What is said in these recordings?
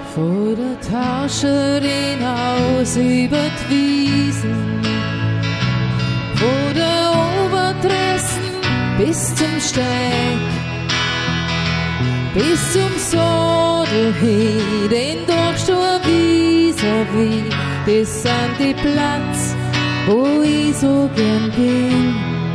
Vor der Tasche den Haus über die Wiesen, vor der Overdressen bis zum Steig, bis zum Sodel hin, den Durchstur vis-à-vis, das sind die Platz, wo ich so gern bin.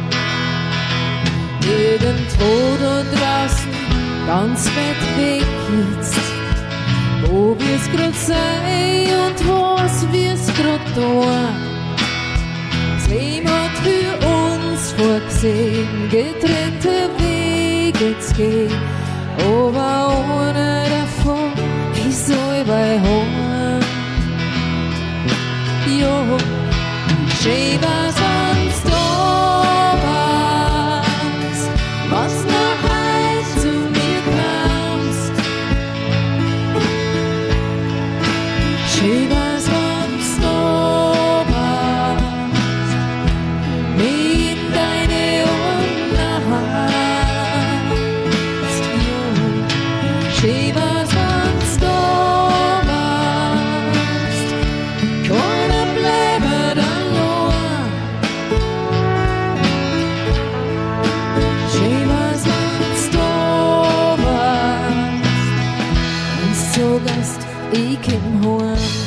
Irgendwo da draußen, ganz weit weg jetzt, wo wir's grad sei und was wir's grad da. Das Leben hat für uns vorgesehen, getrennte Wege zu gehen, aber ohne davon ist so bei Horn. Jo, schön war's uns da warst, was noch heut zu mir kamst. Schön war's uns da warst, mich in deine Arme hast. Jo, schön war's uns da warst, keiner bleibe allein. Schön war's uns da warst, uns zu Gast, ich komm heim.